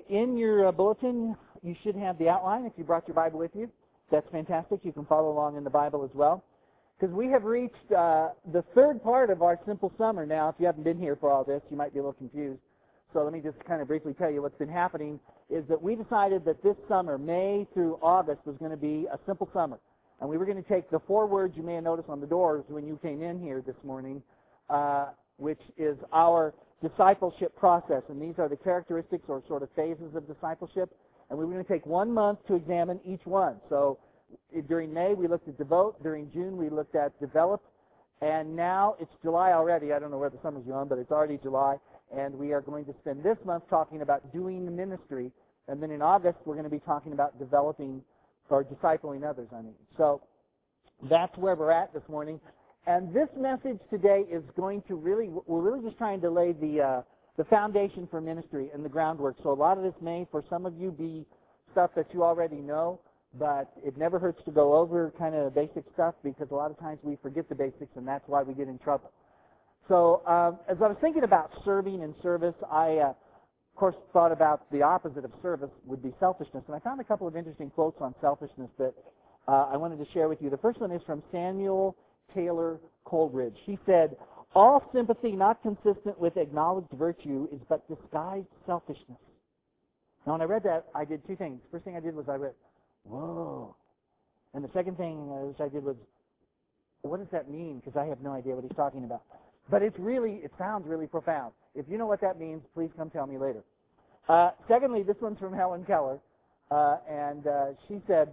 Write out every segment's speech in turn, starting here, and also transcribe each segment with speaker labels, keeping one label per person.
Speaker 1: in your bulletin, you should have the outline if you brought your Bible with you. That's fantastic. You can follow along in the Bible as well. Because we have reached the third part of our simple summer now. If you haven't been here for all this, you might be a little confused. So let me just kind of briefly tell you what's been happening is that we decided that this summer, May through August, was going to be a simple summer. And we were going to take the 4 words you may have noticed on the doors when you came in here this morning, which is our discipleship process. And these are the characteristics or sort of phases of discipleship. And we were going to take 1 month to examine each one. So during May, we looked at devote. During June, we looked at develop. And now it's July already. I don't know where the summer's going, but it's already July. And we are going to spend this month talking about doing the ministry. And then in August, we're going to be talking about developing or discipling others, So that's where we're at this morning. And this message today is going to we're really just trying to lay the foundation for ministry and the groundwork. So a lot of this may, for some of you, be stuff that you already know, but it never hurts to go over kind of basic stuff because a lot of times we forget the basics, and that's why we get in trouble. So as I was thinking about serving and service, I, of course, thought about the opposite of service would be selfishness. And I found a couple of interesting quotes on selfishness that I wanted to share with you. The first one is from Samuel Taylor Coleridge. He said, "All sympathy not consistent with acknowledged virtue is but disguised selfishness." Now, when I read that, I did 2 things. First thing I did was I read, whoa. And the second thing which I did was, what does that mean? Because I have no idea what he's talking about. But it sounds really profound. If you know what that means, please come tell me later. Secondly, this one's from Helen Keller, and she said,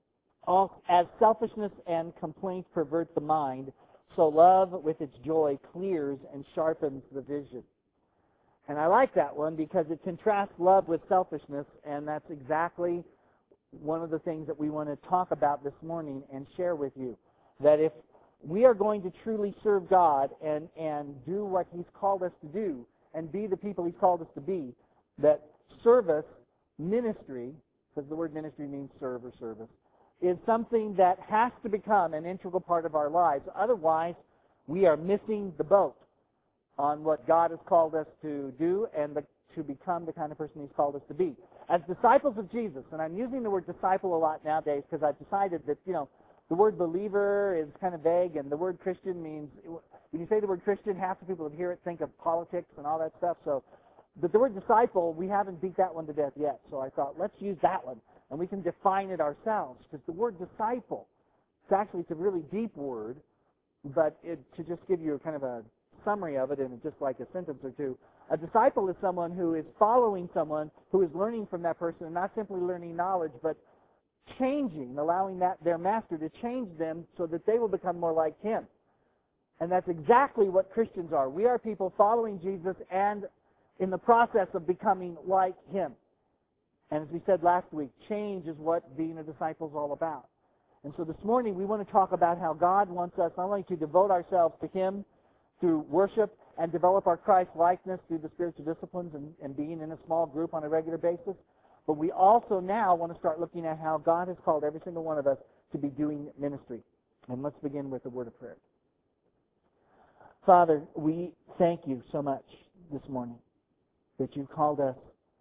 Speaker 1: "As selfishness and complaint pervert the mind, so love with its joy clears and sharpens the vision." And I like that one because it contrasts love with selfishness, and that's exactly one of the things that we want to talk about this morning and share with you. That if we are going to truly serve God and do what He's called us to do and be the people He's called us to be, that service, ministry, because the word ministry means serve or service, is something that has to become an integral part of our lives. Otherwise, we are missing the boat on what God has called us to do and to become the kind of person He's called us to be. As disciples of Jesus, and I'm using the word disciple a lot nowadays because I've decided that, the word believer is kind of vague, and the word Christian means, when you say the word Christian, half the people that hear it think of politics and all that stuff. But the word disciple, we haven't beat that one to death yet. So I thought, let's use that one, and we can define it ourselves. Because the word disciple, it's a really deep word, but to just give you kind of a summary of it in just like a sentence or two, a disciple is someone who is following someone who is learning from that person, and not simply learning knowledge, but changing, allowing their master to change them so that they will become more like Him. And that's exactly what Christians are. We are people following Jesus and in the process of becoming like Him. And as we said last week, change is what being a disciple is all about. And so this morning we want to talk about how God wants us not only to devote ourselves to Him through worship and develop our Christ likeness through the spiritual disciplines and being in a small group on a regular basis, but we also now want to start looking at how God has called every single one of us to be doing ministry. And let's begin with a word of prayer. Father, we thank you so much this morning that you called us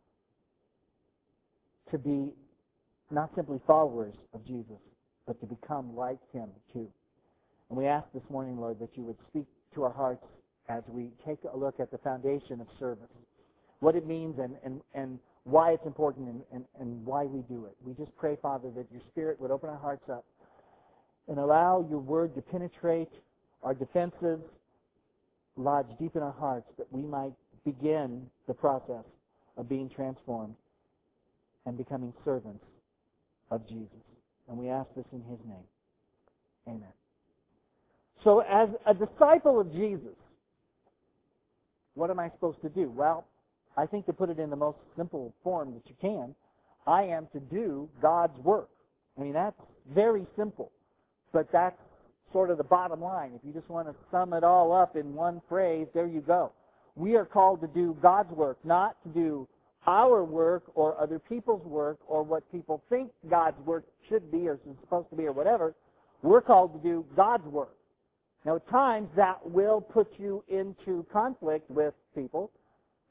Speaker 1: to be not simply followers of Jesus, but to become like Him too. And we ask this morning, Lord, that you would speak to our hearts as we take a look at the foundation of service, what it means and why it's important and why we do it. We just pray, Father, that your Spirit would open our hearts up and allow your word to penetrate our defenses, lodge deep in our hearts, that we might begin the process of being transformed and becoming servants of Jesus. And we ask this in His name. Amen. So as a disciple of Jesus, what am I supposed to do? Well, I think to put it in the most simple form that you can, I am to do God's work. I mean, that's very simple, but that's sort of the bottom line. If you just want to sum it all up in one phrase, there you go. We are called to do God's work, not to do our work or other people's work or what people think God's work should be or is supposed to be or whatever. We're called to do God's work. Now, at times, that will put you into conflict with people.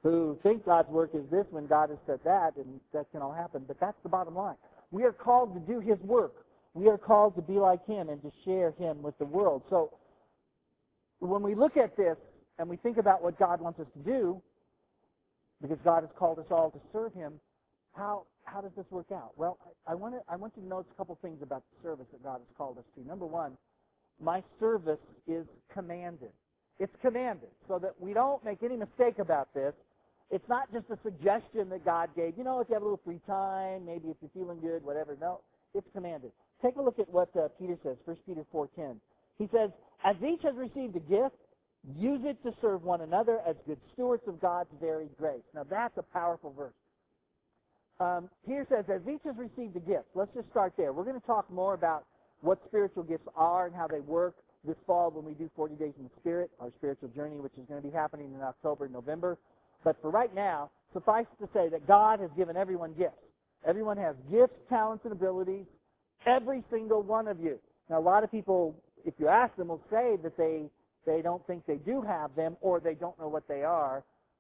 Speaker 1: who think God's work is this when God has said that, and that can all happen. But that's the bottom line. We are called to do His work. We are called to be like Him and to share Him with the world. So when we look at this and we think about what God wants us to do, because God has called us all to serve Him, how does this work out? Well, I want you to notice a couple things about the service that God has called us to. Number one, my service is commanded. It's commanded, so that we don't make any mistake about this. It's not just a suggestion that God gave. If you have a little free time, maybe if you're feeling good, whatever. No, it's commanded. Take a look at what Peter says, 1 Peter 4:10. He says, as each has received a gift, use it to serve one another as good stewards of God's varied grace. Now, that's a powerful verse. Peter says, as each has received a gift. Let's just start there. We're going to talk more about what spiritual gifts are and how they work this fall when we do 40 Days in the Spirit, our spiritual journey, which is going to be happening in October and November. But for right now, suffice to say that God has given everyone gifts. Everyone has gifts, talents, and abilities. Every single one of you. Now, a lot of people, if you ask them, will say that they don't think they do have them or they don't know what they are.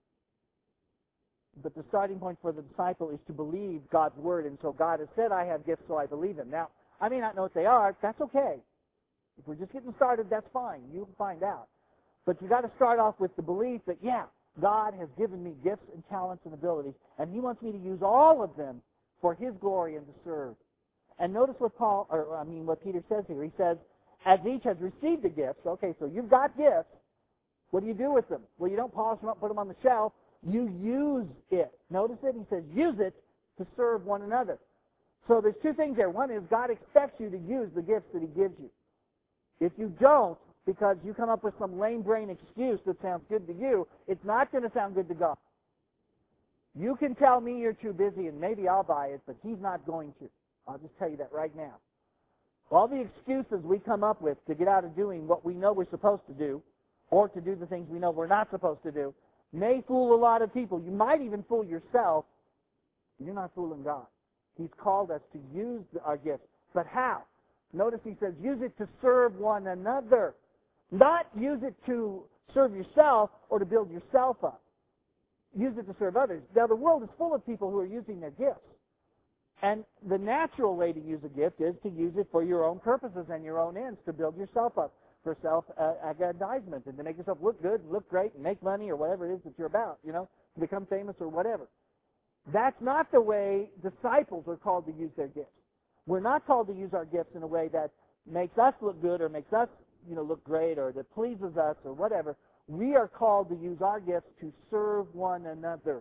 Speaker 1: But the starting point for the disciple is to believe God's Word. And so God has said, I have gifts, so I believe Him. Now, I may not know what they are. That's okay. If we're just getting started, that's fine. You can find out. But you've got to start off with the belief that, yeah, God has given me gifts and talents and abilities, and He wants me to use all of them for His glory and to serve. And notice what what Peter says here. He says, as each has received the gifts, okay, so you've got gifts. What do you do with them? Well, you don't polish them up, put them on the shelf. You use it. Notice it. He says, use it to serve one another. So there's two things there. One is God expects you to use the gifts that He gives you. If you don't, because you come up with some lame brain excuse that sounds good to you, it's not going to sound good to God. You can tell me you're too busy and maybe I'll buy it, but He's not going to. I'll just tell you that right now. All the excuses we come up with to get out of doing what we know we're supposed to do, or to do the things we know we're not supposed to do, may fool a lot of people. You might even fool yourself. You're not fooling God. He's called us to use our gifts. But how? Notice He says, use it to serve one another. Not use it to serve yourself or to build yourself up. Use it to serve others. Now, the world is full of people who are using their gifts. And the natural way to use a gift is to use it for your own purposes and your own ends, to build yourself up, for self-aggrandizement, and to make yourself look good, look great, and make money, or whatever it is that you're about, to become famous or whatever. That's not the way disciples are called to use their gifts. We're not called to use our gifts in a way that makes us look good or makes us, look great or that pleases us or whatever. We are called to use our gifts to serve one another.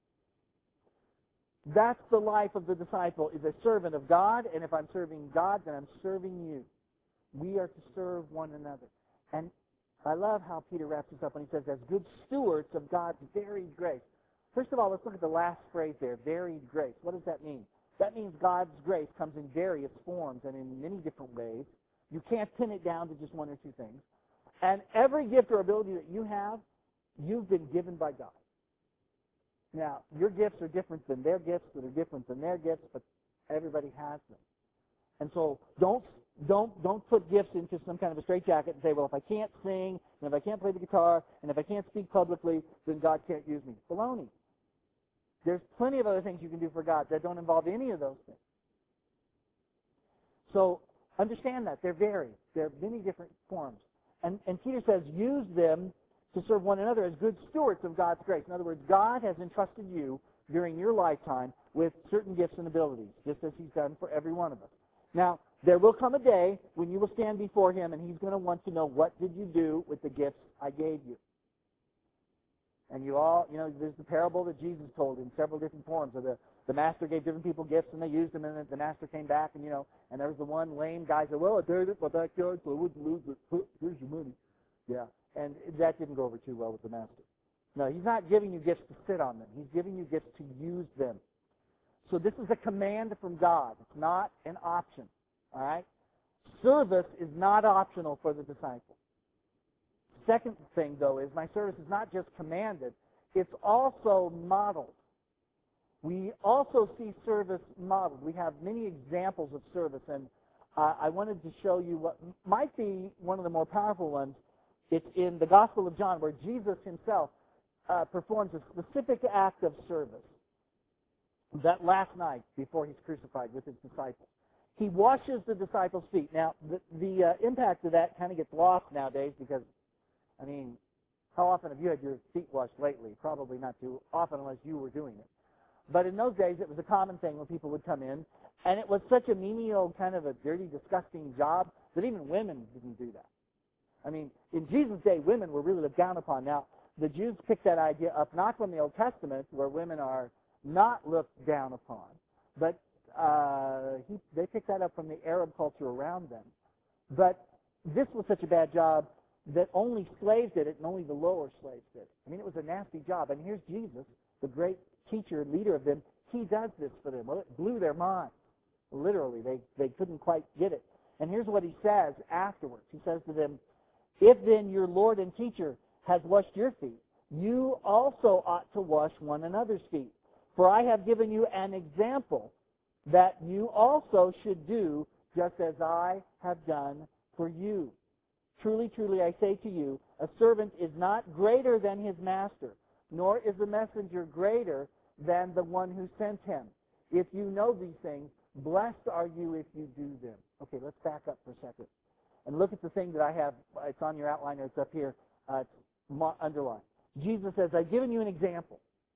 Speaker 1: That's the life of the disciple, is a servant of God, and if I'm serving God, then I'm serving you. We are to serve one another. And I love how Peter wraps this up when he says, as good stewards of God's varied grace. First of all, let's look at the last phrase there, varied grace. What does that mean? That means God's grace comes in various forms and in many different ways. You can't pin it down to just one or two things. And every gift or ability that you have, you've been given by God. Now, your gifts are different than their gifts that are different than their gifts, but everybody has them. And so don't put gifts into some kind of a straitjacket and say, well, if I can't sing, and if I can't play the guitar, and if I can't speak publicly, then God can't use me. Baloney. There's plenty of other things you can do for God that don't involve any of those things. So understand that. They're varied. There are many different forms. And Peter says, use them to serve one another as good stewards of God's grace. In other words, God has entrusted you during your lifetime with certain gifts and abilities, just as He's done for every one of us. Now, there will come a day when you will stand before Him, and He's going to want to know, what did you do with the gifts I gave you? And you all, there's the parable that Jesus told in several different forms of the master gave different people gifts, and they used them, and the master came back, and there was the one lame guy said, well, I did it, my backyard, so I wouldn't lose it. Here's your money. Yeah, and that didn't go over too well with the master. No, He's not giving you gifts to sit on them. He's giving you gifts to use them. So this is a command from God. It's not an option. All right? Service is not optional for the disciple. Second thing, though, is my service is not just commanded. It's also modeled. We also see service modeled. We have many examples of service, and I wanted to show you what might be one of the more powerful ones. It's in the Gospel of John, where Jesus Himself performs a specific act of service that last night before he's crucified with his disciples. He washes the disciples' feet. Now, the impact of that kind of gets lost nowadays because, I mean, how often have you had your feet washed lately? Probably not too often unless you were doing it. But in those days, it was a common thing when people would come in, and it was such a menial, kind of a dirty, disgusting job that even women didn't do that. I mean, in Jesus' day, women were really looked down upon. Now, the Jews picked that idea up not from the Old Testament, where women are not looked down upon, but they picked that up from the Arab culture around them. But this was such a bad job that only slaves did it, and only the lower slaves did it. I mean, it was a nasty job. And here's Jesus, the great teacher, leader of them. He does this for them. Well, it blew their minds. Literally, they couldn't quite get it. And here's what he says afterwards. He says to them, "If then your Lord and teacher has washed your feet, you also ought to wash one another's feet. For I have given you an example that you also should do just as I have done for you. Truly, truly, I say to you, a servant is not greater than his master, nor is the messenger greater than the one who sent him. If you know these things, blessed are you if you do them." Okay, let's back up for a second and look at the thing that I have. It's on your outline, or it's up here. It's underlined. Jesus says, "I've given you an example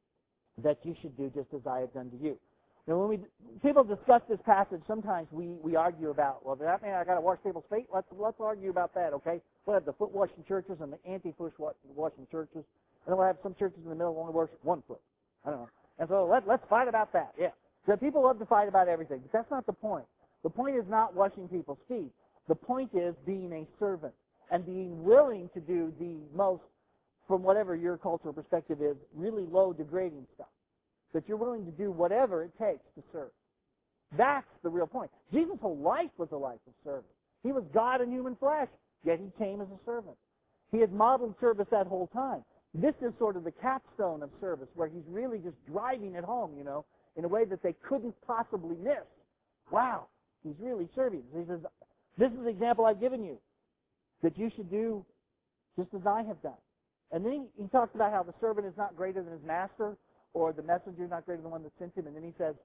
Speaker 1: that you should do just as I have done to you." Now, when people discuss this passage, sometimes we argue about, well, does that mean I got to wash people's feet? Let's argue about that, okay? We'll have the foot washing churches and the anti-foot washing churches, and then we'll have some churches in the middle only wash one foot. I don't know. And so let's fight about that. Yeah. So people love to fight about everything, but that's not the point. The point is not washing people's feet. The point is being a servant and being willing to do the most, from whatever your cultural perspective is, really low, degrading stuff. That you're willing to do whatever it takes to serve. That's the real point. Jesus' whole life was a life of service. He was God in human flesh, yet he came as a servant. He had modeled service that whole time. This is sort of the capstone of service, where he's really just driving it home, in a way that they couldn't possibly miss. Wow, he's really serving. He says, "This is the example I've given you, that you should do just as I have done." And then he talks about how the servant is not greater than his master, or the messenger is not greater than the one that sent him. And then he says,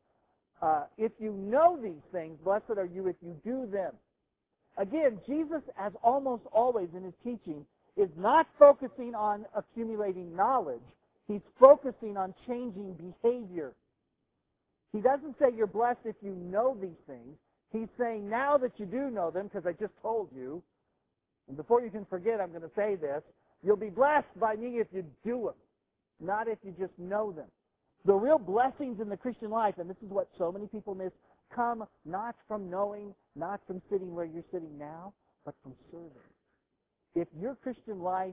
Speaker 1: "If you know these things, blessed are you if you do them." Again, Jesus, as almost always in his teaching, is not focusing on accumulating knowledge. He's focusing on changing behavior. He doesn't say you're blessed if you know these things. He's saying now that you do know them, because I just told you, and before you can forget, I'm going to say this, you'll be blessed by me if you do them, not if you just know them. The real blessings in the Christian life, and this is what so many people miss, come not from knowing, not from sitting where you're sitting now, but from serving. If your Christian life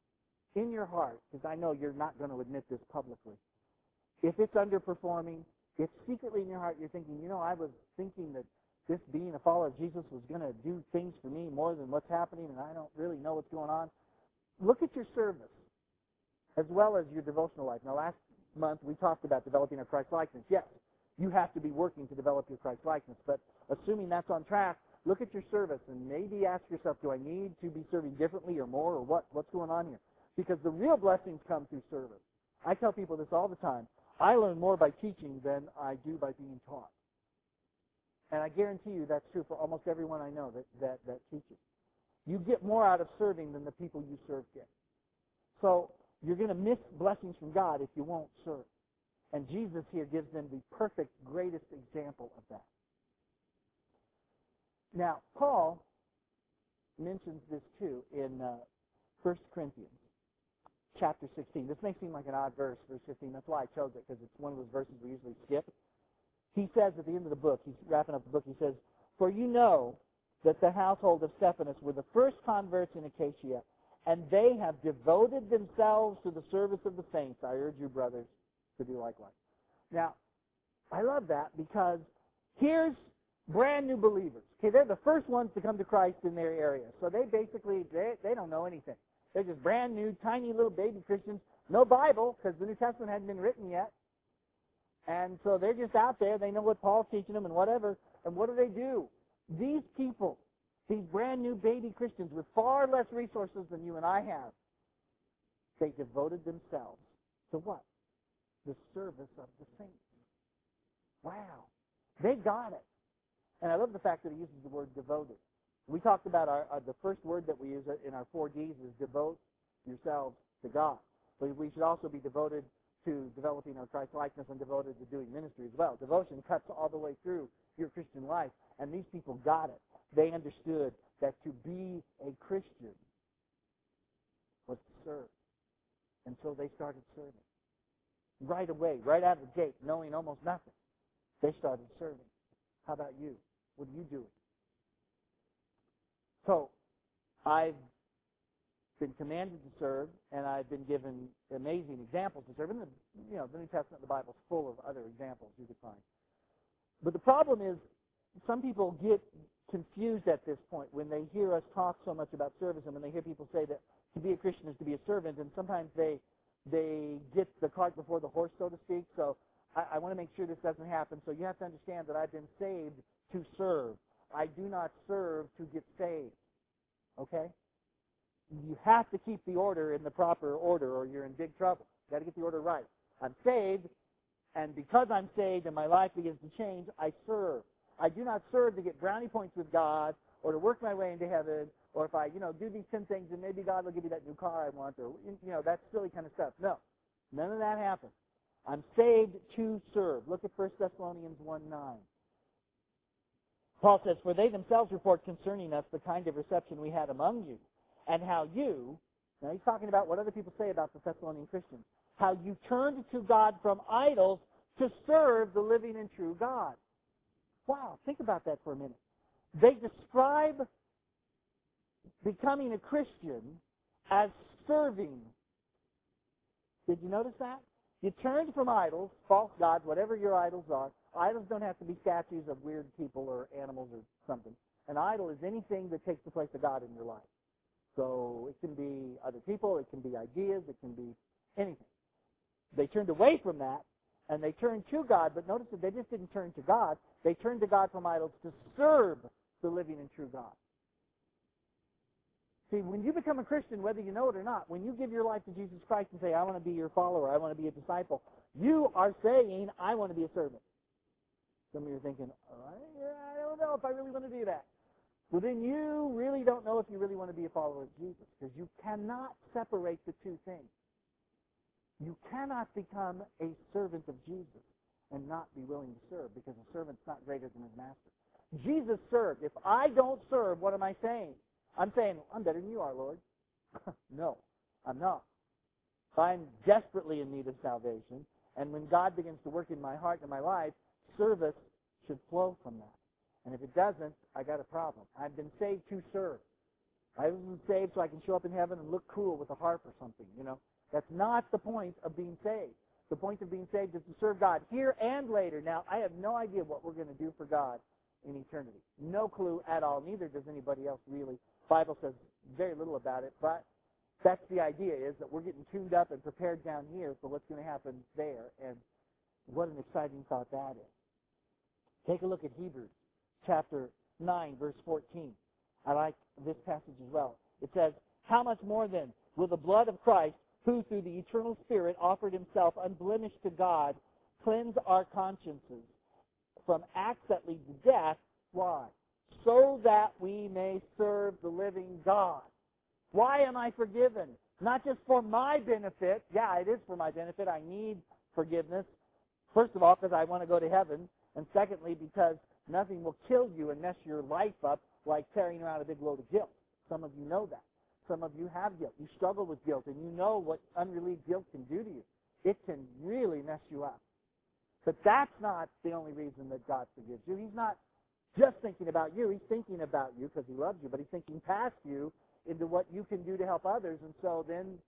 Speaker 1: in your heart, because I know you're not going to admit this publicly, if it's underperforming, if secretly in your heart you're thinking, I was thinking that this being a follower of Jesus was going to do things for me more than what's happening, and I don't really know what's going on, look at your service as well as your devotional life. Now, last month we talked about developing a Christ-likeness. Yes, you have to be working to develop your Christ-likeness, but assuming that's on track, look at your service and maybe ask yourself, do I need to be serving differently or more, or what's going on here? Because the real blessings come through service. I tell people this all the time. I learn more by teaching than I do by being taught. And I guarantee you that's true for almost everyone I know that teaches. You get more out of serving than the people you serve get. So you're going to miss blessings from God if you won't serve. And Jesus here gives them the perfect, greatest example of that. Now, Paul mentions this too in 1 Corinthians chapter 16. This may seem like an odd verse, verse 15. That's why I chose it, because it's one of those verses we usually skip. He says at the end of the book, he's wrapping up the book, he says, "For you know that the household of Stephanas were the first converts in Achaia, and they have devoted themselves to the service of the saints. I urge you, brothers, to do likewise." Now, I love that, because here's brand new believers. Okay, they're the first ones to come to Christ in their area. So they basically, they don't know anything. They're just brand new, tiny little baby Christians. No Bible, because the New Testament hadn't been written yet. And so they're just out there. They know what Paul's teaching them and whatever. And what do? These people, these brand new baby Christians with far less resources than you and I have, they devoted themselves to what? The service of the saints. Wow. They got it. And I love the fact that he uses the word devoted. We talked about the first word that we use in our 4 Ds is devote yourselves to God. But we should also be devoted to developing our Christ likeness and devoted to doing ministry as well. Devotion cuts all the way through your Christian life. And these people got it. They understood that to be a Christian was to serve. And so they started serving. Right away, right out of the gate, knowing almost nothing, they started serving. How about you? What are you doing? So, I've been commanded to serve, and I've been given amazing examples to serve. And the New Testament, the Bible's full of other examples you could find. But the problem is, some people get confused at this point when they hear us talk so much about service, and when they hear people say that to be a Christian is to be a servant, and sometimes they get the cart before the horse, so to speak. So I want to make sure this doesn't happen. So you have to understand that I've been saved to serve. I do not serve to get saved. Okay? You have to keep the order in the proper order, or you're in big trouble. You've got to get the order right. I'm saved, and because I'm saved and my life begins to change, I serve. I do not serve to get brownie points with God, or to work my way into heaven, or if I, do these 10 things, and maybe God will give me that new car I want, or, that silly kind of stuff. No. None of that happens. I'm saved to serve. Look at 1 Thessalonians 1:9. Paul says, "For they themselves report concerning us the kind of reception we had among you, and how you," now he's talking about what other people say about the Thessalonian Christians, "how you turned to God from idols to serve the living and true God." Wow, think about that for a minute. They describe becoming a Christian as serving. Did you notice that? You turned from idols, false gods, whatever your idols are. Idols don't have to be statues of weird people or animals or something. An idol is anything that takes the place of God in your life. So it can be other people, it can be ideas, it can be anything. They turned away from that, and they turned to God, but notice that they just didn't turn to God. They turned to God from idols to serve the living and true God. See, when you become a Christian, whether you know it or not, when you give your life to Jesus Christ and say, "I want to be your follower, I want to be a disciple," you are saying, "I want to be a servant." Some of you are thinking, I don't know if I really want to do that. Well, then you really don't know if you really want to be a follower of Jesus, because you cannot separate the two things. You cannot become a servant of Jesus and not be willing to serve, because a servant's not greater than his master. Jesus served. If I don't serve, what am I saying? I'm saying, "I'm better than you are, Lord." No, I'm not. I'm desperately in need of salvation, and when God begins to work in my heart and my life, service should flow from that. And if it doesn't, I got a problem. I've been saved to serve. I wasn't saved so I can show up in heaven and look cool with a harp or something, That's not the point of being saved. The point of being saved is to serve God here and later. Now, I have no idea what we're going to do for God in eternity. No clue at all. Neither does anybody else really. The Bible says very little about it, but that's the idea, is that we're getting tuned up and prepared down here for what's going to happen there. And what an exciting thought that is. Take a look at Hebrews chapter 9, verse 14. I like this passage as well. It says, "How much more then will the blood of Christ, who through the eternal Spirit offered himself unblemished to God, cleanse our consciences from acts that lead to death?" Why? "So that we may serve the living God." Why am I forgiven? Not just for my benefit. Yeah, it is for my benefit. I need forgiveness. First of all, because I want to go to heaven. And secondly, because nothing will kill you and mess your life up like carrying around a big load of guilt. Some of you know that. Some of you have guilt. You struggle with guilt, and you know what unrelieved guilt can do to you. It can really mess you up. But that's not the only reason that God forgives you. He's not just thinking about you. He's thinking about you because he loves you, but he's thinking past you into what you can do to help others. And so then,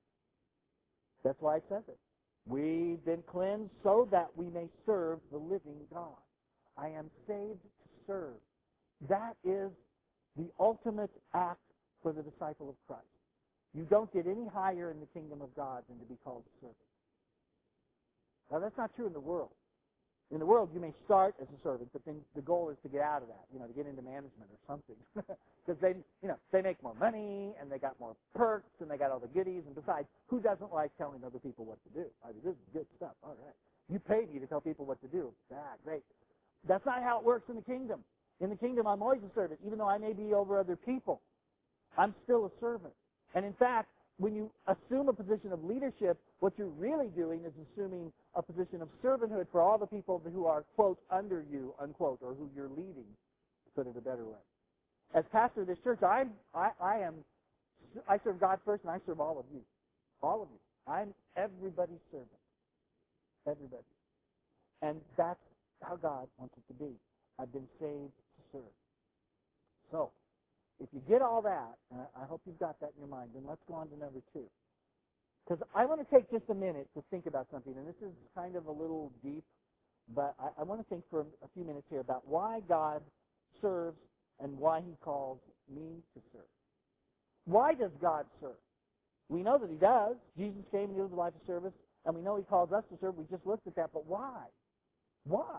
Speaker 1: that's why it says it. We've been cleansed so that we may serve the living God. I am saved to serve. That is the ultimate act for the disciple of Christ. You don't get any higher in the kingdom of God than to be called a servant. Now, that's not true in the world. In the world, you may start as a servant, but then the goal is to get out of that, to get into management or something. Because they make more money, and they got more perks, and they got all the goodies. And besides, who doesn't like telling other people what to do? I mean, this is good stuff. All right. You paid me to tell people what to do. Great. That's not how it works in the kingdom. In the kingdom, I'm always a servant. Even though I may be over other people, I'm still a servant. And in fact, when you assume a position of leadership, what you're really doing is assuming a position of servanthood for all the people who are, quote, under you, unquote, or who you're leading, to put it a better way. As pastor of this church, I serve God first, and I serve all of you. All of you. I'm everybody's servant. Everybody. And that's how God wants it to be. I've been saved to serve. So, if you get all that, and I hope you've got that in your mind, then let's go on to number 2. Because I want to take just a minute to think about something, and this is kind of a little deep, but I want to think for a few minutes here about why God serves and why he calls me to serve. Why does God serve? We know that he does. Jesus came and he lived a life of service, and we know he calls us to serve. We just looked at that, but why? Why?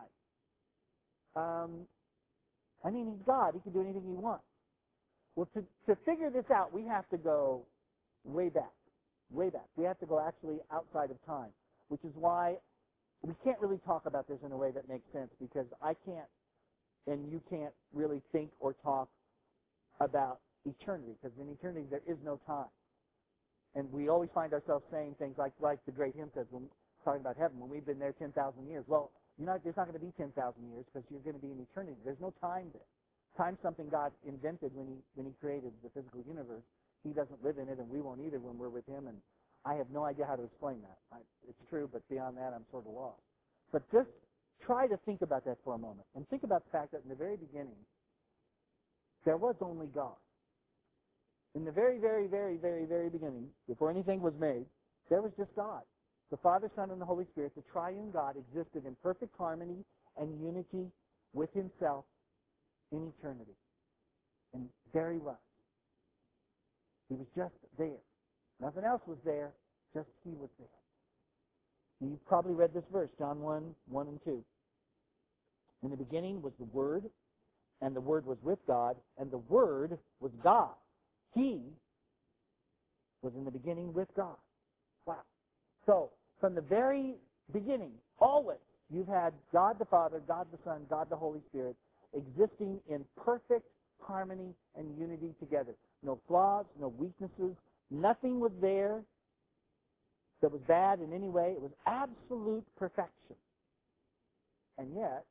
Speaker 1: He's God. He can do anything he wants. Well, to figure this out, we have to go way back. Way back. We have to go actually outside of time, which is why we can't really talk about this in a way that makes sense, because I can't and you can't really think or talk about eternity, because in eternity there is no time. And we always find ourselves saying things like the great hymn says when talking about heaven, when we've been there 10,000 years. Well, there's not going to be 10,000 years because you're going to be in eternity. There's no time there. Time's something God invented when he created the physical universe. He doesn't live in it, and we won't either when we're with him, and I have no idea how to explain that. It's true, but beyond that, I'm sort of lost. But just try to think about that for a moment, and think about the fact that in the very beginning, there was only God. In the very, very, very, very, very beginning, before anything was made, there was just God. The Father, Son, and the Holy Spirit, the triune God, existed in perfect harmony and unity with himself in eternity. And there he was. He was just there. Nothing else was there, just he was there. You've probably read this verse, John 1 and 2. In the beginning was the Word, and the Word was with God, and the Word was God. He was in the beginning with God. Wow. So, from the very beginning, always, you've had God the Father, God the Son, God the Holy Spirit existing in perfect harmony and unity together. No flaws, no weaknesses. Nothing was there that was bad in any way. It was absolute perfection. And yet,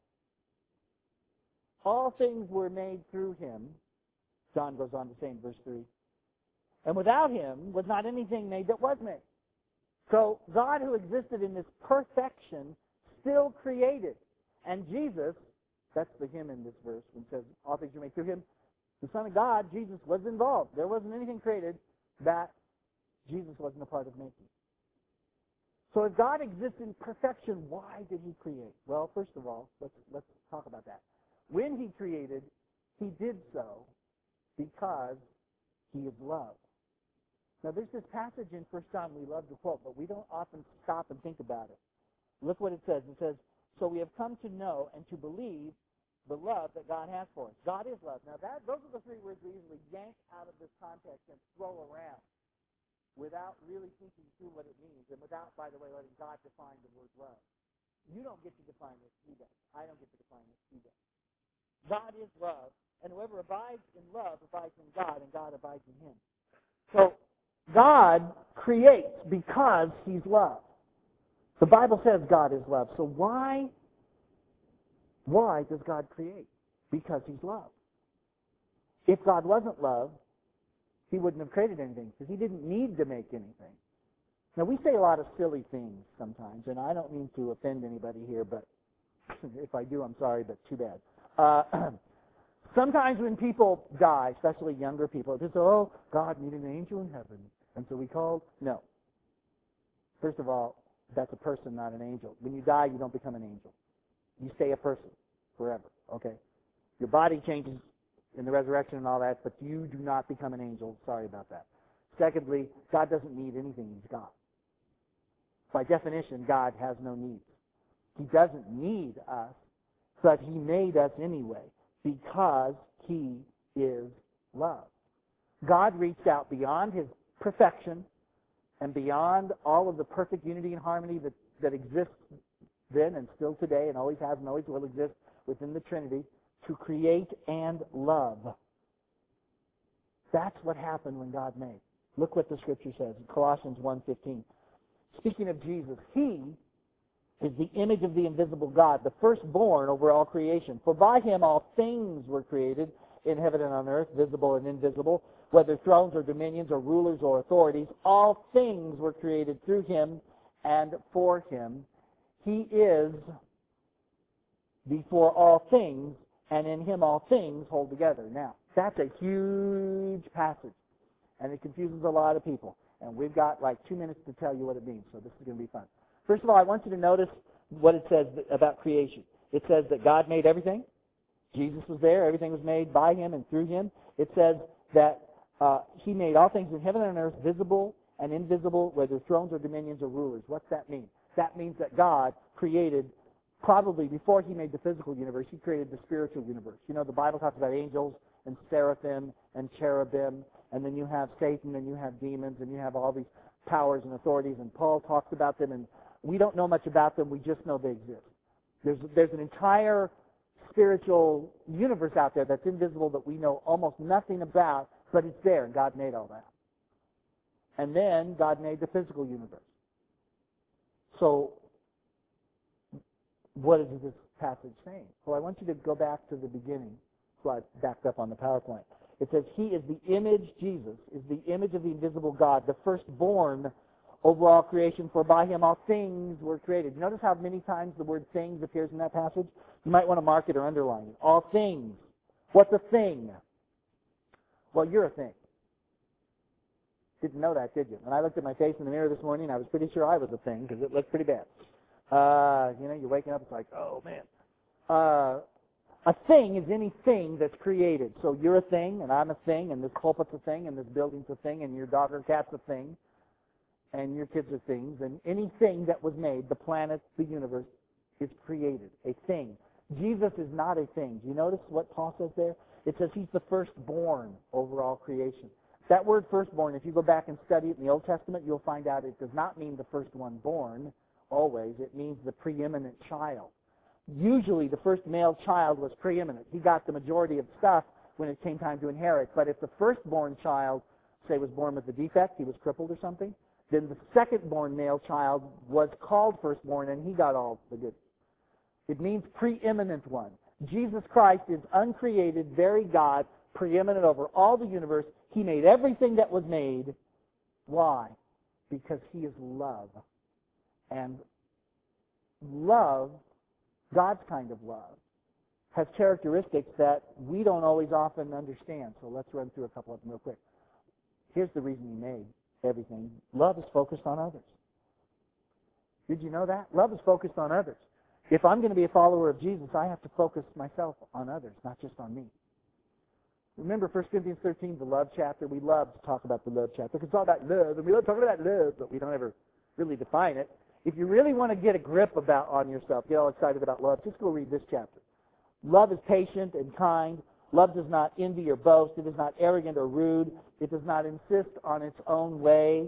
Speaker 1: all things were made through him. John goes on to say in verse 3, and without him was not anything made that was made. So God, who existed in this perfection, still created. And Jesus, that's the him in this verse, when it says all things were made through him, the Son of God, Jesus, was involved. There wasn't anything created that Jesus wasn't a part of making. So if God exists in perfection, why did he create? Well, first of all, let's talk about that. When he created, he did so because he is love. Now, there's this passage in 1 John we love to quote, but we don't often stop and think about it. Look what it says. It says, so we have come to know and to believe the love that God has for us. God is love. Now, those are the three words we usually yank out of this context and throw around without really thinking through what it means, and without, by the way, letting God define the word love. You don't get to define it, he does. I don't get to define it, he does. God is love, and whoever abides in love abides in God, and God abides in him. So, God creates because he's love. The Bible says God is love. So why does God create? Because he's love. If God wasn't love, he wouldn't have created anything, because he didn't need to make anything. Now, we say a lot of silly things sometimes, and I don't mean to offend anybody here, but if I do, I'm sorry, but too bad. Sometimes when people die, especially younger people, they say, oh, God needed an angel in heaven, and so we called. No. First of all, that's a person, not an angel. When you die, you don't become an angel. You stay a person forever, okay? Your body changes in the resurrection and all that, but you do not become an angel. Sorry about that. Secondly, God doesn't need anything. He's God. By definition, God has no needs. He doesn't need us, but He made us anyway because He is love. God reached out beyond His perfection and beyond all of the perfect unity and harmony that exists then and still today and always has and always will exist within the Trinity to create and love. That's what happened when God made. Look what the Scripture says in Colossians 1:15. Speaking of Jesus, He is the image of the invisible God, the firstborn over all creation. For by Him all things were created in heaven and on earth, visible and invisible, whether thrones or dominions or rulers or authorities. All things were created through Him and for Him. He is before all things, and in Him all things hold together. Now, that's a huge passage, and it confuses a lot of people. And we've got like 2 minutes to tell you what it means, so this is going to be fun. First of all, I want you to notice what it says about creation. It says that God made everything. Jesus was there. Everything was made by Him and through Him. It says that He made all things in heaven and on earth, visible and invisible, whether thrones or dominions or rulers. What's that mean? That means that God created, probably before He made the physical universe, He created the spiritual universe. You know, the Bible talks about angels and seraphim and cherubim, and then you have Satan and you have demons and you have all these powers and authorities, and Paul talks about them, and we don't know much about them. We just know they exist. There's an entire spiritual universe out there that's invisible that we know almost nothing about, but it's there, and God made all that. And then God made the physical universe. So, what is this passage saying? Well, I want you to go back to the beginning. So I backed up on the PowerPoint. It says, He is the image, Jesus, is the image of the invisible God, the firstborn over all creation, for by Him all things were created. You notice how many times the word things appears in that passage? You might want to mark it or underline it. All things. What's a thing? Well, you're a thing. Didn't know that, did you? When I looked at my face in the mirror this morning, I was pretty sure I was a thing because it looked pretty bad. You're waking up, it's like, oh, man. A thing is anything that's created. So you're a thing, and I'm a thing, and this pulpit's a thing, and this building's a thing, and your dog or cat's a thing, and your kids are things, and anything that was made, the planet, the universe, is created. A thing. Jesus is not a thing. Do you notice what Paul says there? It says He's the firstborn over all creation. That word firstborn, if you go back and study it in the Old Testament, you'll find out it does not mean the first one born, always. It means the preeminent child. Usually the first male child was preeminent. He got the majority of stuff when it came time to inherit. But if the firstborn child, say, was born with a defect, he was crippled or something, then the secondborn male child was called firstborn, and he got all the good. It means preeminent one. Jesus Christ is uncreated, very God, preeminent over all the universe. He made everything that was made. Why? Because He is love. And love, God's kind of love, has characteristics that we don't always often understand. So let's run through a couple of them real quick. Here's the reason He made everything. Love is focused on others. Did you know that? Love is focused on others. If I'm going to be a follower of Jesus, I have to focus myself on others, not just on me. Remember 1 Corinthians 13, the love chapter? We love to talk about the love chapter because it's all about love, and we love talking about love, but we don't ever really define it. If you really want to get a grip on yourself, get all excited about love, just go read this chapter. Love is patient and kind. Love does not envy or boast. It is not arrogant or rude. It does not insist on its own way.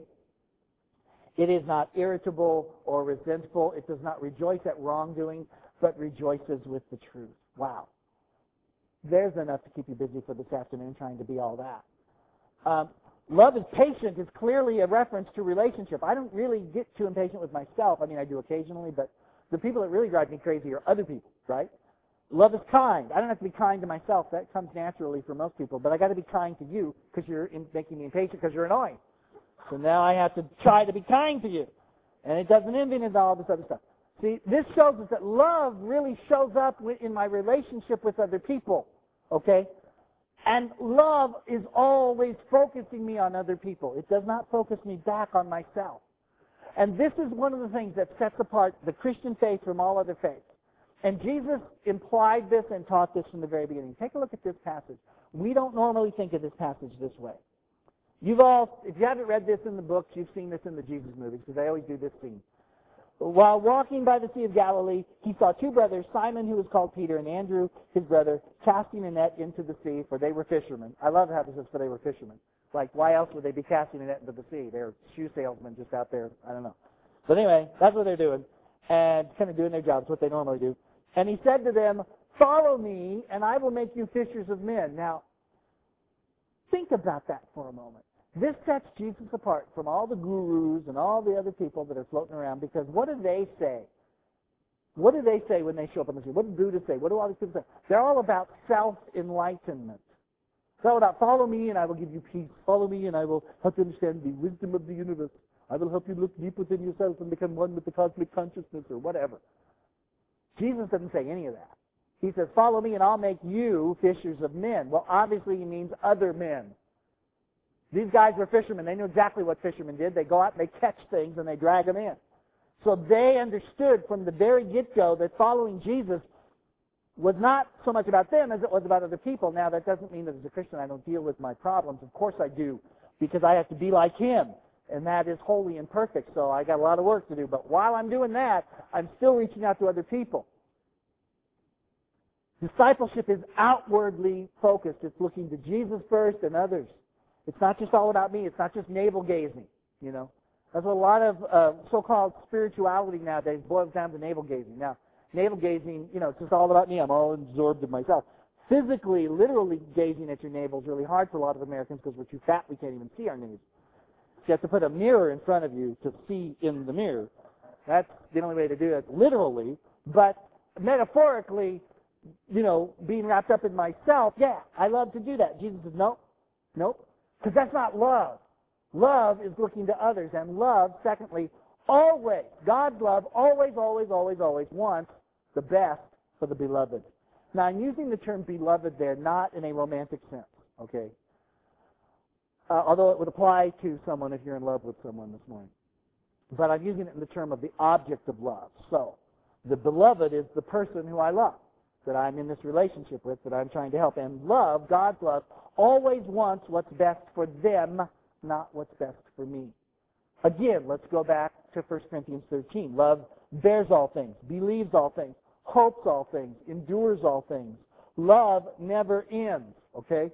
Speaker 1: It is not irritable or resentful. It does not rejoice at wrongdoing, but rejoices with the truth. Wow. There's enough to keep you busy for this afternoon trying to be all that. Love is patient is clearly a reference to relationship. I don't really get too impatient with myself. I mean, I do occasionally, but the people that really drive me crazy are other people, right? Love is kind. I don't have to be kind to myself. That comes naturally for most people. But I got to be kind to you because you're making me impatient because you're annoying. So now I have to try to be kind to you. And it doesn't envy and all this other stuff. See, this shows us that love really shows up in my relationship with other people. Okay? And love is always focusing me on other people. It does not focus me back on myself. And this is one of the things that sets apart the Christian faith from all other faiths. And Jesus implied this and taught this from the very beginning. Take a look at this passage. We don't normally think of this passage this way. If you haven't read this in the books, you've seen this in the Jesus movies, because they always do this scene. while walking by the Sea of Galilee, he saw two brothers, Simon, who was called Peter, and Andrew, his brother, casting a net into the sea, for they were fishermen. I love how this says, for they were fishermen. Like, why else would they be casting a net into the sea? They're shoe salesmen just out there. I don't know. But anyway, that's what they're doing, and kind of doing their jobs, what they normally do. And he said to them, follow me, and I will make you fishers of men. Now, think about that for a moment. This sets Jesus apart from all the gurus and all the other people that are floating around, because what do they say? What do they say when they show up on the scene? What did Buddha say? What do all these people say? They're all about self-enlightenment. It's all about, follow me and I will give you peace. Follow me and I will help you understand the wisdom of the universe. I will help you look deep within yourself and become one with the cosmic consciousness, or whatever. Jesus doesn't say any of that. He says, follow me and I'll make you fishers of men. Well, obviously he means other men. These guys were fishermen. They knew exactly what fishermen did. They go out and they catch things and they drag them in. So they understood from the very get-go that following Jesus was not so much about them as it was about other people. Now, that doesn't mean that as a Christian I don't deal with my problems. Of course I do, because I have to be like him, and that is holy and perfect, so I got a lot of work to do. But while I'm doing that, I'm still reaching out to other people. Discipleship is outwardly focused. It's looking to Jesus first and others. It's not just all about me. It's not just navel-gazing, you know. That's what a lot of so-called spirituality nowadays boils down to navel-gazing. Now, navel-gazing, you know, it's just all about me. I'm all absorbed in myself. Physically, literally gazing at your navel is really hard for a lot of Americans because we're too fat. We can't even see our navel. So you have to put a mirror in front of you to see in the mirror. That's the only way to do it literally. But metaphorically, you know, being wrapped up in myself, yeah, I love to do that. Jesus says, nope. Because that's not love. Love is looking to others. And love, secondly, always, God's love always wants the best for the beloved. Now, I'm using the term beloved there not in a romantic sense, okay? Although it would apply to someone if you're in love with someone this morning. But I'm using it in the term of the object of love. So, the beloved is the person who I love, that I'm in this relationship with, that I'm trying to help. And love, God's love, always wants what's best for them, not what's best for me. Again, let's go back to 1 Corinthians 13. Love bears all things, believes all things, hopes all things, endures all things. Love never ends, okay?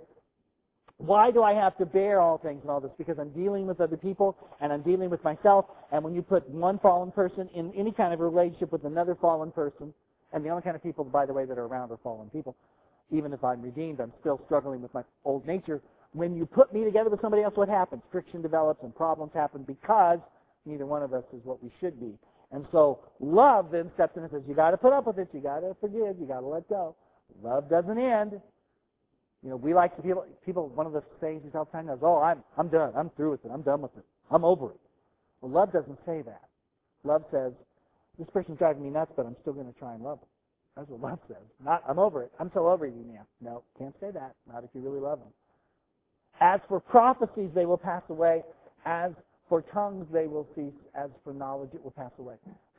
Speaker 1: Why do I have to bear all things and all this? Because I'm dealing with other people and I'm dealing with myself. And when you put one fallen person in any kind of relationship with another fallen person, and the only kind of people, by the way, that are around are fallen people, even if I'm redeemed, I'm still struggling with my old nature. When you put me together with somebody else, what happens? Friction develops and problems happen because neither one of us is what we should be. And so love then steps in and says, you got to put up with it, you got to forgive, you got to let go. Love doesn't end. You know, we like to people. One of the sayings we tell all the time is, "Oh, I'm done. I'm through with it. I'm done with it. I'm over it." Well, love doesn't say that. Love says, "This person's driving me nuts, but I'm still going to try and love them." That's what love says. Not, "I'm over it. I'm so over you now." No, can't say that. Not if you really love them. As for prophecies, they will pass away. As for tongues, they will cease. As for knowledge, it will pass away.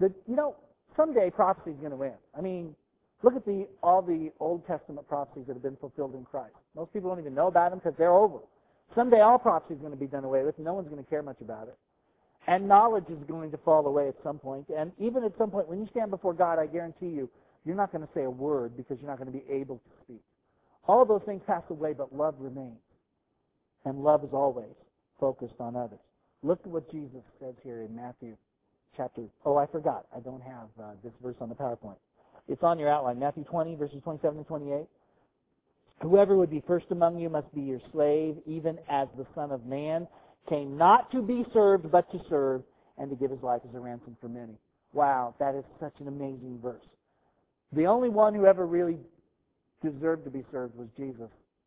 Speaker 1: Someday prophecy is going to win. I mean, look at all the Old Testament prophecies that have been fulfilled in Christ. Most people don't even know about them because they're over. Someday all prophecy is going to be done away with, and no one's going to care much about it. And knowledge is going to fall away at some point. And even at some point, when you stand before God, I guarantee you, you're not going to say a word because you're not going to be able to speak. All of those things pass away, but love remains. And love is always focused on others. Look at what Jesus says here in Matthew chapter... Oh, I forgot. I don't have this verse on the PowerPoint. It's on your outline, Matthew 20, verses 27 and 28. Whoever would be first among you must be your slave, even as the Son of Man came not to be served, but to serve, and to give his life as a ransom for many. Wow, that is such an amazing verse. The only one who ever really deserved to be served was Jesus.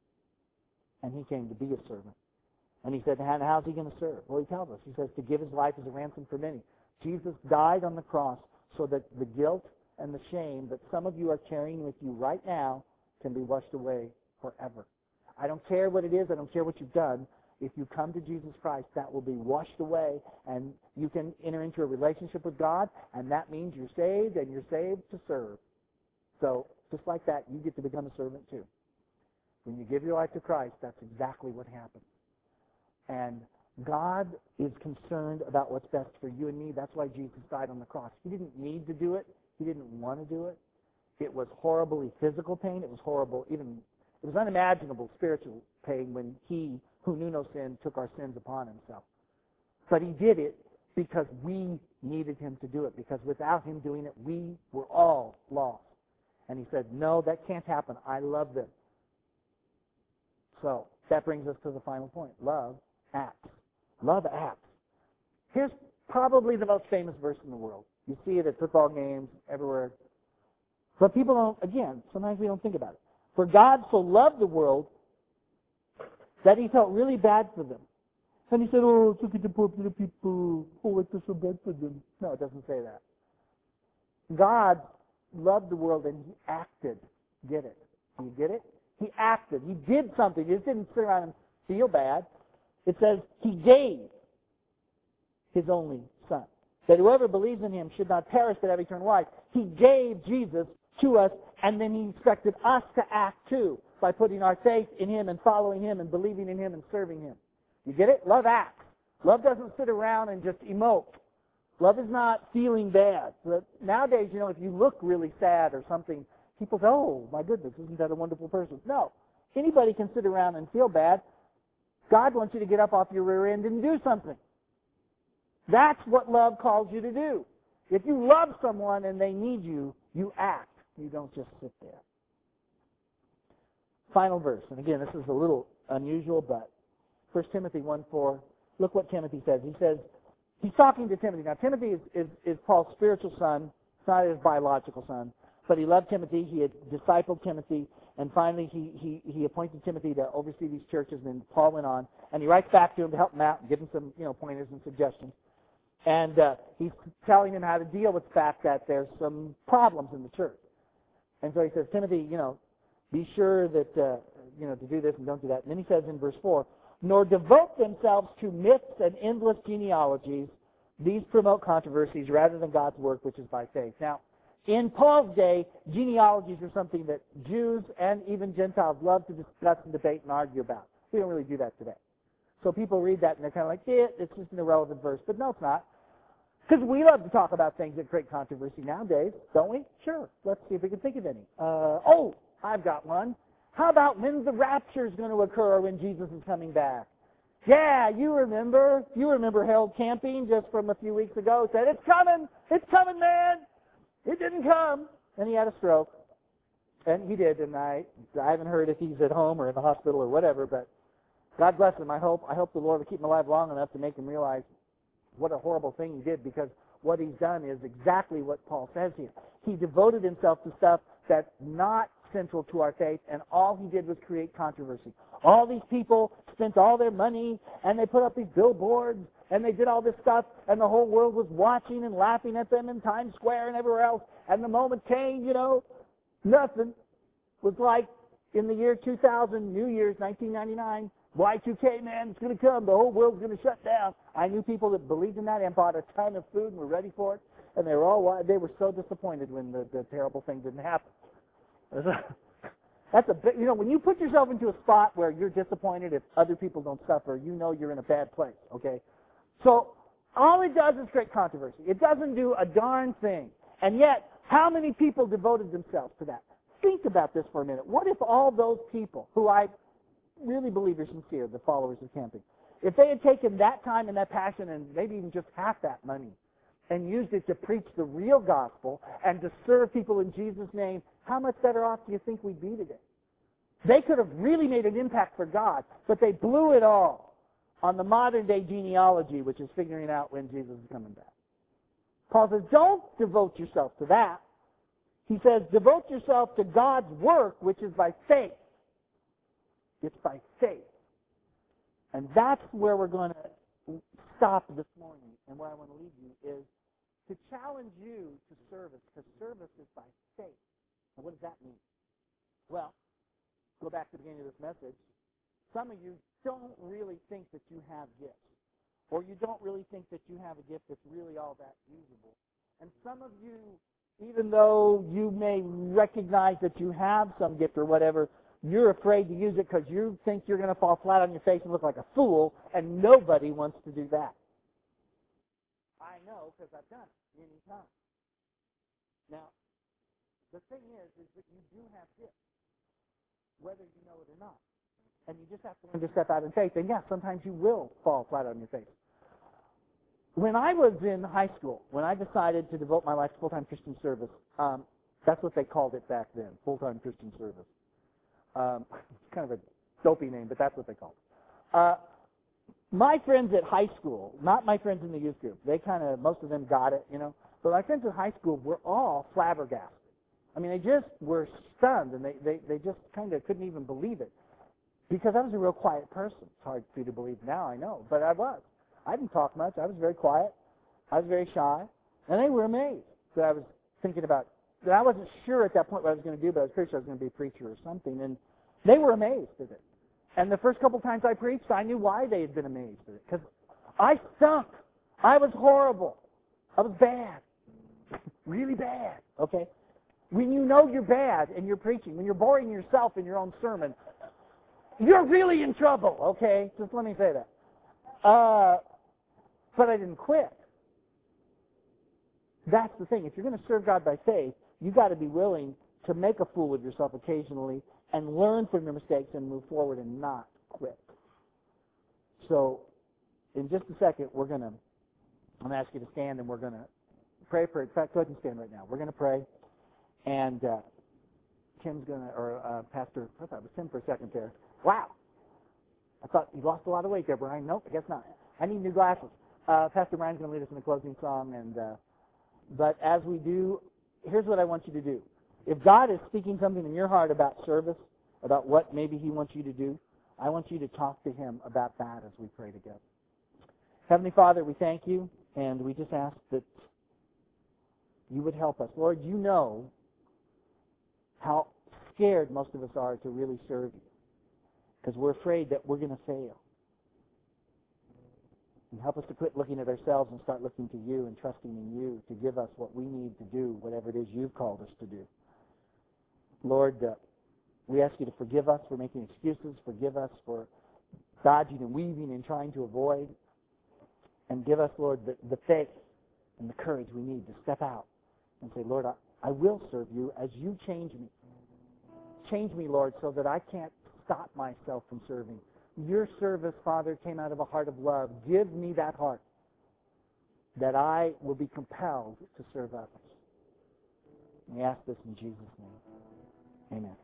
Speaker 1: And he came to be a servant. And he said, how's he going to serve? Well, he tells us. He says, to give his life as a ransom for many. Jesus died on the cross so that the guilt and the shame that some of you are carrying with you right now can be washed away forever. I don't care what it is. I don't care what you've done. If you come to Jesus Christ, that will be washed away, and you can enter into a relationship with God, and that means you're saved, and you're saved to serve. So, just like that, you get to become a servant too. When you give your life to Christ, that's exactly what happens. And God is concerned about what's best for you and me. That's why Jesus died on the cross. He didn't need to do it. He didn't want to do it. It was horribly physical pain. It was horrible, it was unimaginable spiritual pain when he, who knew no sin, took our sins upon himself. But he did it because we needed him to do it, because without him doing it, we were all lost. And he said, no, that can't happen. I love them. So that brings us to the final point. Love acts. Love acts. Here's probably the most famous verse in the world. You see it at football games, everywhere. But people don't, again, sometimes we don't think about it. For God so loved the world that he felt really bad for them. And he said, oh, look at the poor little people. Oh, I feel so bad for them. No, it doesn't say that. God loved the world and he acted. Get it? Do you get it? He acted. He did something. He just didn't sit around and feel bad. It says he gave his only Son, that whoever believes in him should not perish but have eternal life. He gave Jesus to us, and then he expected us to act too by putting our faith in him and following him and believing in him and serving him. You get it? Love acts. Love doesn't sit around and just emote. Love is not feeling bad. Nowadays, if you look really sad or something, people say, oh, my goodness, isn't that a wonderful person? No. Anybody can sit around and feel bad. God wants you to get up off your rear end and do something. That's what love calls you to do. If you love someone and they need you, you act. You don't just sit there. Final verse. And again, this is a little unusual, but 1 Timothy 1:4. Look what Timothy says. He says, he's talking to Timothy. Now, Timothy is Paul's spiritual son. It's not his biological son. But he loved Timothy. He had discipled Timothy. And finally, he appointed Timothy to oversee these churches. And then Paul went on. And he writes back to him to help him out and give him some pointers and suggestions. And he's telling him how to deal with the fact that there's some problems in the church. And so he says, Timothy, be sure that, to do this and don't do that. And then he says in verse 4, nor devote themselves to myths and endless genealogies. These promote controversies rather than God's work, which is by faith. Now, in Paul's day, genealogies are something that Jews and even Gentiles love to discuss and debate and argue about. We don't really do that today. So people read that and they're kind of like, it's just an irrelevant verse. But no, it's not. Because we love to talk about things that create controversy nowadays, don't we? Sure. Let's see if we can think of any. I've got one. How about when the rapture is going to occur, when Jesus is coming back? Yeah, you remember. You remember Harold Camping just from a few weeks ago said, it's coming, man. It didn't come. And he had a stroke. And he did, and I haven't heard if he's at home or in the hospital or whatever, but God bless him. I hope the Lord will keep him alive long enough to make him realize what a horrible thing he did, because what he's done is exactly what Paul says here. He devoted himself to stuff that's not central to our faith, and all he did was create controversy. All these people spent all their money, and they put up these billboards, and they did all this stuff, and the whole world was watching and laughing at them in Times Square and everywhere else, and the moment came, nothing. Was like in the year 2000, New Year's, 1999, Y2K, man, it's going to come. The whole world's going to shut down. I knew people that believed in that and bought a ton of food and were ready for it. And they were so disappointed when the terrible thing didn't happen. That's a bit, when you put yourself into a spot where you're disappointed if other people don't suffer, you're in a bad place, okay? So all it does is create controversy. It doesn't do a darn thing. And yet, how many people devoted themselves to that? Think about this for a minute. What if all those people who I really believe are sincere, the followers of Camping, if they had taken that time and that passion and maybe even just half that money and used it to preach the real gospel and to serve people in Jesus' name, how much better off do you think we'd be today? They could have really made an impact for God, but they blew it all on the modern day genealogy, which is figuring out when Jesus is coming back. Paul says, don't devote yourself to that. He says, devote yourself to God's work, which is by faith. It's by faith. And that's where we're going to stop this morning, and where I want to lead you is to challenge you to service, because service is by faith. And what does that mean? Well, go back to the beginning of this message. Some of you don't really think that you have gifts, or you don't really think that you have a gift that's really all that usable. And some of you, even though you may recognize that you have some gift or whatever, You're afraid to use it because you think you're going to fall flat on your face and look like a fool, and nobody wants to do that. I know because I've done it many times. Now, the thing is that you do have gifts, whether you know it or not. And you just have to learn to step out in faith. And yes, sometimes you will fall flat on your face. When I was in high school, when I decided to devote my life to full-time Christian service, that's what they called it back then, full-time Christian service. It's kind of a dopey name, but that's what they called it. My friends at high school, not my friends in the youth group, most of them got it, But my friends at high school were all flabbergasted. I mean, they just were stunned, and they just kind of couldn't even believe it. Because I was a real quiet person. It's hard for you to believe now, I know, but I was. I didn't talk much. I was very quiet. I was very shy. And they were amazed that I was thinking about, that I wasn't sure at that point what I was going to do, but I was pretty sure I was going to be a preacher or something. And they were amazed at it. And the first couple times I preached, I knew why they had been amazed at it. Because I stunk. I was horrible. I was bad. Really bad. Okay? When you know you're bad and you're preaching, when you're boring yourself in your own sermon, you're really in trouble, okay? Just let me say that. But I didn't quit. That's the thing. If you're going to serve God by faith, you've got to be willing to make a fool of yourself occasionally and learn from your mistakes and move forward and not quit. So, in just a second, I'm going to ask you to stand and we're going to pray for it. In fact, go ahead and stand right now. We're going to pray. And Tim's going to, Pastor, I thought it was Tim for a second there. Wow. I thought you lost a lot of weight there, Brian. Nope, I guess not. I need new glasses. Pastor Brian's going to lead us in the closing song. But as we do, here's what I want you to do. If God is speaking something in your heart about service, about what maybe He wants you to do, I want you to talk to Him about that as we pray together. Heavenly Father, we thank you, and we just ask that you would help us. Lord, you know how scared most of us are to really serve you, because we're afraid that we're going to fail. And help us to quit looking at ourselves and start looking to you and trusting in you to give us what we need to do, whatever it is you've called us to do. Lord, we ask you to forgive us for making excuses, forgive us for dodging and weaving and trying to avoid, and give us, Lord, the faith and the courage we need to step out and say, Lord, I will serve you as you change me. Change me, Lord, so that I can't stop myself from serving. Your service, Father, came out of a heart of love. Give me that heart that I will be compelled to serve others. We ask this in Jesus' name. Amen.